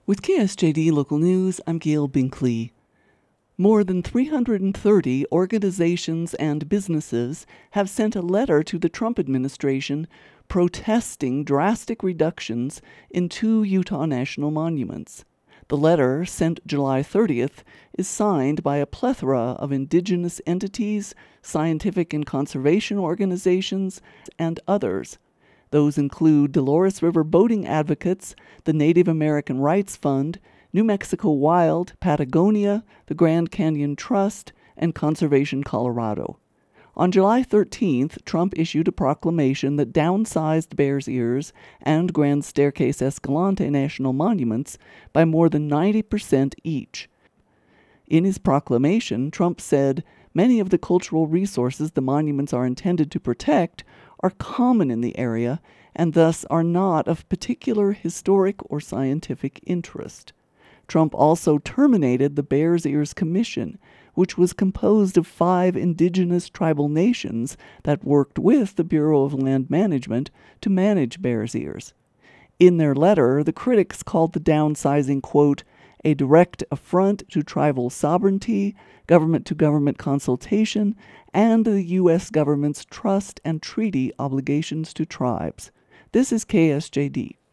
With KSJD Local News, I'm Gail Binkley. More than 330 organizations and businesses have sent a letter to the Trump administration protesting drastic reductions in two Utah national monuments. The letter, sent July 30th, is signed by a plethora of indigenous entities, scientific and conservation organizations, and others. Those include Dolores River Boating Advocates, the Native American Rights Fund, New Mexico Wild, Patagonia, the Grand Canyon Trust, and Conservation Colorado. On July 13th, Trump issued a proclamation that downsized Bears Ears and Grand Staircase Escalante national monuments by more than 90% each. In his proclamation, Trump said, "Many of the cultural resources the monuments are intended to protect are common in the area and thus are not of particular historic or scientific interest." Trump also terminated the Bears Ears Commission, which was composed of 5 indigenous tribal nations that worked with the Bureau of Land Management to manage Bears Ears. In their letter, the critics called the downsizing, quote, "a direct affront to tribal sovereignty, government-to-government consultation, and the U.S. government's trust and treaty obligations to tribes." This is KSJD.